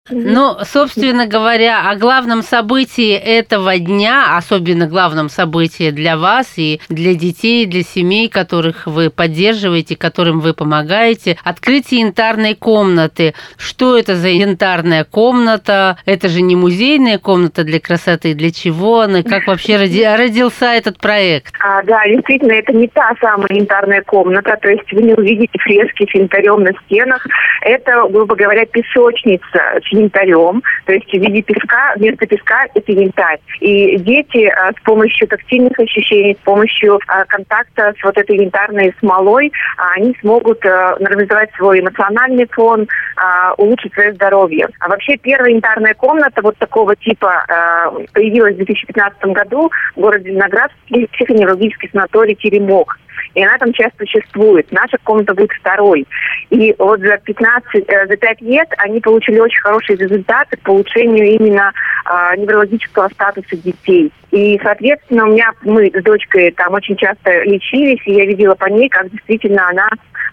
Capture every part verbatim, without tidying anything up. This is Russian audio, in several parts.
Ну, собственно говоря, о главном событии этого дня, особенно главном событии для вас и для детей, для семей, которых вы поддерживаете, которым вы помогаете, открытие янтарной комнаты. Что это за янтарная комната? Это же не музейная комната для красоты. Для чего она? Как вообще роди- родился этот проект? А, да, действительно, это не та самая янтарная комната. То есть вы не увидите фрески с янтарем на стенах. Это, грубо говоря, песочница с янтарем, то есть в виде песка, вместо песка это янтарь. И дети а, с помощью тактильных ощущений, с помощью а, контакта с вот этой янтарной смолой, а, они смогут а, нормализовать свой эмоциональный фон, а, улучшить свое здоровье. А вообще первая янтарная комната вот такого типа а, появилась в две тысячи пятнадцатом году в городе Зеленоградске, психоневрологический санаторий «Теремок». И она там сейчас существует. Наша комната будет второй. И вот за пятнадцать, за пять лет они получили очень хорошие результаты по улучшению именно э, неврологического статуса детей. И, соответственно, у меня мы с дочкой там очень часто лечились, и я видела по ней, как действительно она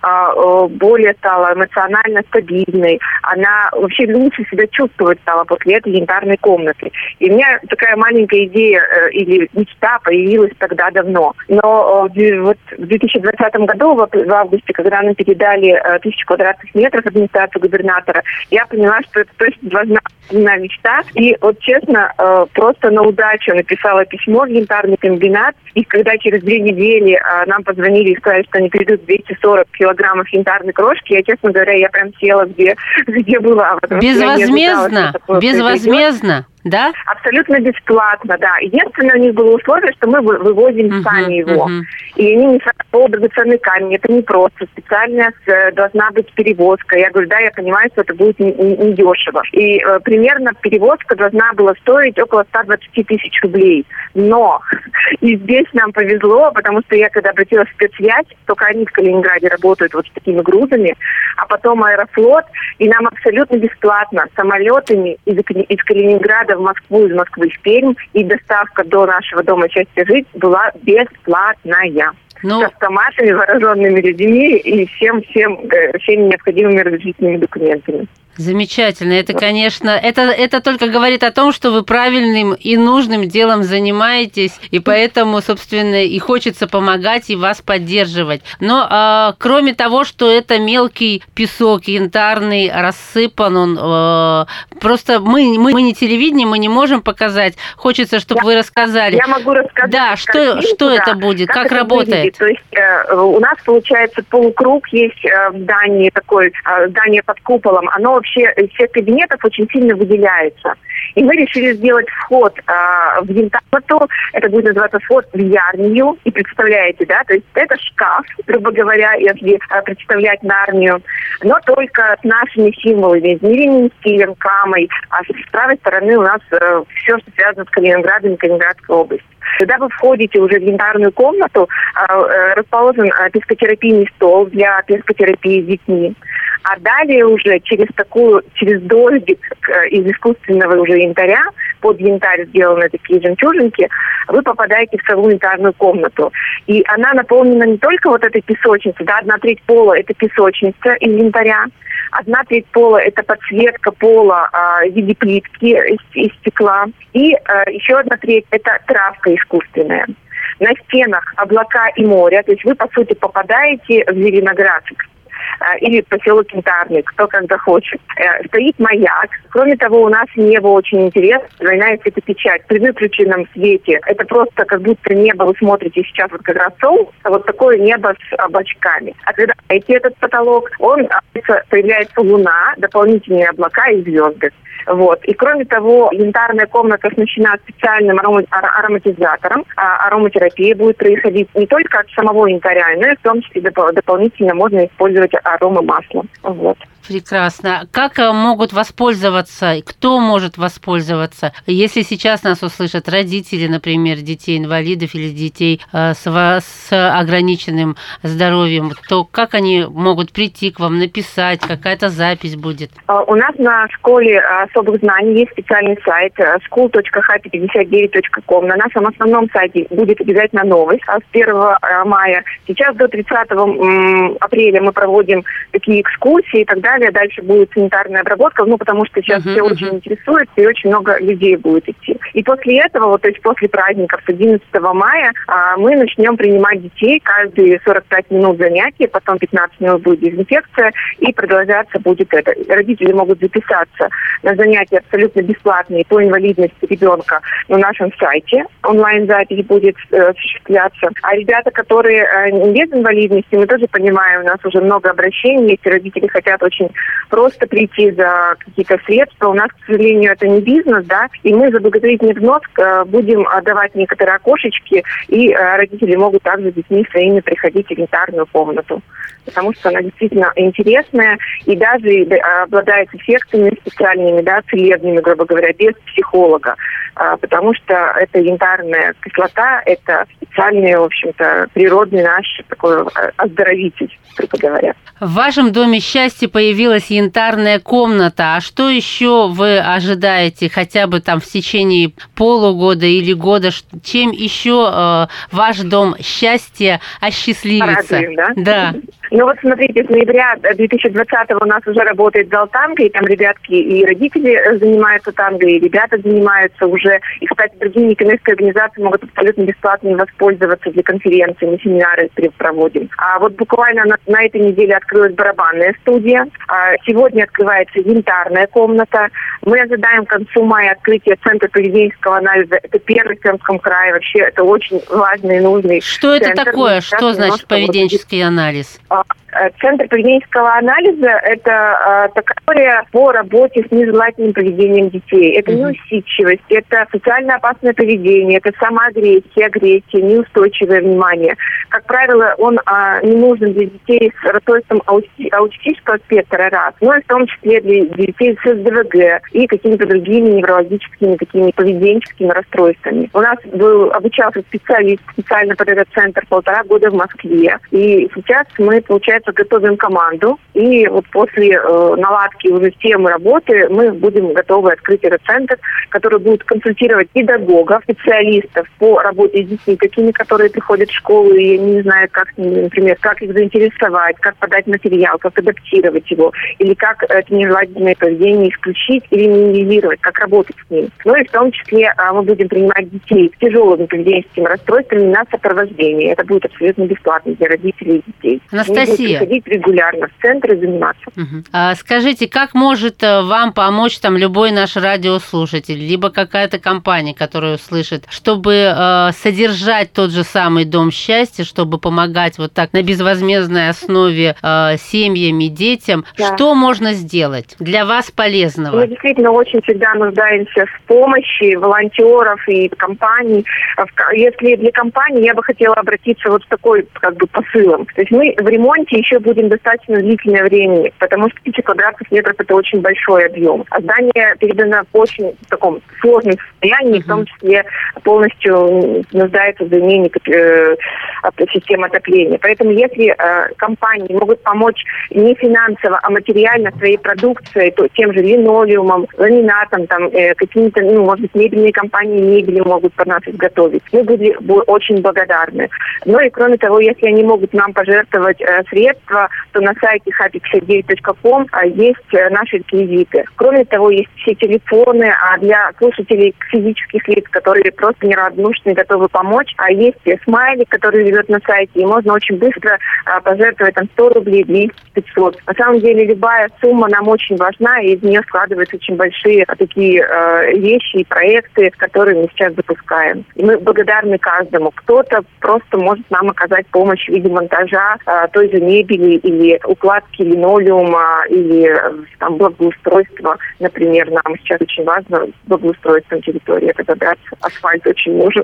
э, более стала эмоционально стабильной. Она вообще лучше себя чувствовать стала после этой янтарной комнаты. И у меня такая маленькая идея э, или мечта появилась тогда давно. Но э, вот в две тысячи двадцатом году, в августе, когда нам передали э, тысячу квадратных метров администрацию губернатора, я поняла, что это точно должна быть моя мечта. И вот честно, э, просто на удачу написала письмо в янтарный комбинат. И когда через две недели э, нам позвонили и сказали, что они передают двести сорок килограммов янтарной крошки, я, честно говоря, я прям села, где, где была. Безвозмездно? Безвозмездно? Да? Абсолютно бесплатно, да. Единственное, у них было условие, что мы вывозим uh-huh, сами его. Uh-huh. И они не сами драгоценный камень. Это не просто. Специальная должна быть перевозка. Я говорю, да, я понимаю, что это будет недешево. Не, не и э, примерно перевозка должна была стоить около сто двадцать тысяч рублей. Но и здесь нам повезло, потому что я, когда обратилась в спецсвязь, только они в Калининграде работают вот с такими грузами, а потом Аэрофлот, и нам абсолютно бесплатно самолетами из, из Калининграда в Москву, из Москвы в Пермь, и доставка до нашего дома «Счастье жить» была бесплатная. Ну... С автоматами, вооруженными людьми и всем, всем, всеми необходимыми разрешительными документами. Замечательно. Это, конечно, это, это только говорит о том, что вы правильным и нужным делом занимаетесь, и поэтому, собственно, и хочется помогать и вас поддерживать. Но а, кроме того, что это мелкий песок янтарный, рассыпан он, а, просто мы, мы, мы не телевидение, мы не можем показать. Хочется, чтобы я, вы рассказали. Я могу рассказать. Да, что, что да, это будет, как, как это работает? Выглядит. То есть э, у нас, получается, полукруг есть э, в здании, такое э, здание под куполом. Оно вообще из всех кабинетов очень сильно выделяется. И мы решили сделать вход э, в янтарную, это будет называться вход в Ярнию. И представляете, да, то есть это шкаф, грубо говоря, если э, представлять Нарнию, но только с нашими символами, измерением стилем, камой. А с правой стороны у нас э, все, что связано с Калининградом и Калининградской областью. Когда вы входите уже в янтарную комнату, расположен пескотерапийный стол для пескотерапии с детьми. А далее уже через такую, через дождик из искусственного уже янтаря, под янтарь сделаны такие жемчужинки, вы попадаете в целую янтарную комнату. И она наполнена не только вот этой песочницей, да, одна треть пола – это песочница из янтаря, одна треть пола – это подсветка пола э, в виде плитки из, из стекла, и э, еще одна треть – это травка искусственная. На стенах облака и море, то есть вы, по сути, попадаете в Зеленоградск или поселок Янтарный, кто когда хочет. Стоит маяк. Кроме того, у нас небо очень интересно. Двойная светопечать. При выключенном свете это просто как будто небо, вы смотрите сейчас вот как раз солнце, а вот такое небо с облачками. А когда найти этот потолок, он появляется луна, дополнительные облака и звезды. Вот. И кроме того, янтарная комната оснащена специальным ароматизатором. А ароматерапия будет происходить не только от самого янтаря, но и в том числе доп- дополнительно можно использовать аромамасло. Вот. Прекрасно. Как могут воспользоваться, кто может воспользоваться, если сейчас нас услышат родители, например, детей-инвалидов или детей с, с ограниченным здоровьем, то как они могут прийти к вам, написать, какая-то запись будет? У нас на школе особых знаний есть специальный сайт скул точка ха пятьдесят девять точка ком. На нашем основном сайте будет обязательно новость с первого мая. Сейчас до тридцатого апреля мы проводим такие экскурсии и так далее. далее. Дальше будет санитарная обработка, ну, потому что сейчас uh-huh, все uh-huh. очень интересуются, и очень много людей будет идти. И после этого, вот, то есть после праздников с одиннадцатого мая, а, мы начнем принимать детей каждые сорок пять минут занятия, потом пятнадцать минут будет дезинфекция, и продолжаться будет это. Родители могут записаться на занятия абсолютно бесплатные по инвалидности ребенка на нашем сайте. Онлайн-запись будет э, осуществляться. А ребята, которые э, без инвалидности, мы тоже понимаем, у нас уже много обращений, если родители хотят очень просто прийти за какие-то средства. У нас, к сожалению, это не бизнес, да, и мы за благотворительный взнос э, будем давать некоторые окошечки, и э, родители могут также с детьми своими приходить в санитарную комнату, потому что она действительно интересная и даже э, обладает эффектами специальными, да, целебными, грубо говоря, без психолога, э, потому что это янтарная кислота, это специальный, в общем-то, природный наш такой оздоровитель, грубо говоря. В вашем доме счастья появилась янтарная комната. А что еще вы ожидаете хотя бы там в течение полугода или года? Чем еще э, ваш дом счастья осчастливится? Порадуем, да? Да. Ну вот смотрите, с ноября две тысячи двадцатого у нас уже работает зал танго, и там ребятки и родители занимаются танго, и ребята занимаются уже. И, кстати, другие некоммерческие организации могут абсолютно бесплатно воспользоваться для конференции, мы семинары проводим. А вот буквально на, на этой неделе открылась барабанная студия. А сегодня открывается янтарная комната. Мы ожидаем к концу мая открытия Центра поведенческого анализа. Это первый в Пермском крае. Вообще это очень важный и нужный Что центр. это такое? Что значит поведенческий анализ? Центр поведенческого анализа – это э, такая по работе с нежелательным поведением детей. Это mm-hmm. неусидчивость, это социально опасное поведение, это самоагрессия, агрессия, неустойчивое внимание. Как правило, он э, не нужен для детей с расстройством аути- аутистического спектра раз, но и в том числе для детей с эс дэ вэ гэ и какими-то другими неврологическими, такими поведенческими расстройствами. У нас был, обучался специалист специально под этот центр полтора года в Москве. И сейчас мы, получается, готовим команду, и вот после э, наладки уже темы работы мы будем готовы открыть этот центр, который будет консультировать педагогов, специалистов по работе с детьми, такими, которые приходят в школу и не знают, как, например, как их заинтересовать, как подать материал, как адаптировать его, или как это нежелательное поведение исключить или минимизировать, как работать с ним. Ну и в том числе э, мы будем принимать детей с тяжелыми поведенческими расстройствами на сопровождение. Это будет абсолютно бесплатно для родителей и детей. Анастасия, приходить регулярно в центр и заниматься. Угу. А скажите, как может вам помочь там любой наш радиослушатель, либо какая-то компания, которая услышит, чтобы э, содержать тот же самый Дом счастья, чтобы помогать вот так на безвозмездной основе э, семьям и детям? Да. Что можно сделать для вас полезного? Мы действительно очень всегда нуждаемся в помощи волонтеров и компаний. Если для компании, я бы хотела обратиться вот с такой как бы посылом. То есть мы в ремонте еще будем достаточно длительное время, потому что тысяча квадратных метров – это очень большой объем. А здание передано в очень таком сложном состоянии, uh-huh. в том числе полностью нуждается в замене э, системы отопления. Поэтому если э, компании могут помочь не финансово, а материально своей продукцией, то тем же линолеумом, ламинатом, там, э, какими-то, ну, может быть, мебельные компании мебели могут под нас изготовить, мы будем очень благодарны. Ну и кроме того, если они могут нам пожертвовать э, средства, то на сайте хаппи пятьдесят девять точка ком есть наши реквизиты. Кроме того, есть все телефоны, а для слушателей физических лиц, которые просто неравнодушны и готовы помочь, а есть смайлик, который живет на сайте, и можно очень быстро а, пожертвовать там сто рублей, двести, пятьсот. На самом деле любая сумма нам очень важна, и из нее складываются очень большие а, такие а, вещи и проекты, которые мы сейчас запускаем. И мы благодарны каждому. Кто-то просто может нам оказать помощь в виде монтажа а, той же мебели или укладки линолеума или там благоустройства. Например, нам сейчас очень важно благоустройством территории разобраться. Асфальт очень нужен.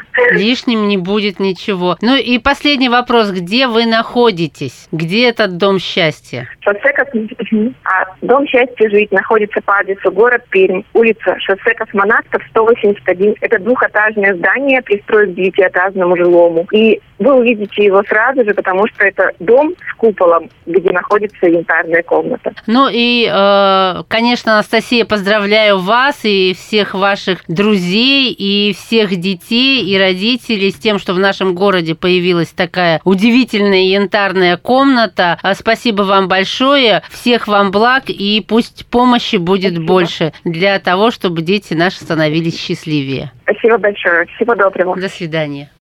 Лишним не будет ничего. Ну и последний вопрос. Где вы находитесь? Где этот Дом счастья? Шоссе Космонавтов. А Дом счастья жить находится по адресу город Пермь, улица Шоссе Космонавтов, сто восемьдесят один. Это двухэтажное здание, пристроек к девятиэтажному жилому. И вы увидите его сразу же, потому что это дом с куполом, где находится янтарная комната. Ну и, э, конечно, Анастасия, поздравляю вас и всех ваших друзей, и всех детей, и родителей с тем, что в нашем городе появилась такая удивительная янтарная комната. Спасибо вам большое, всех вам благ, и пусть помощи будет Спасибо. больше для того, чтобы дети наши становились счастливее. Спасибо большое, всего доброго. До свидания.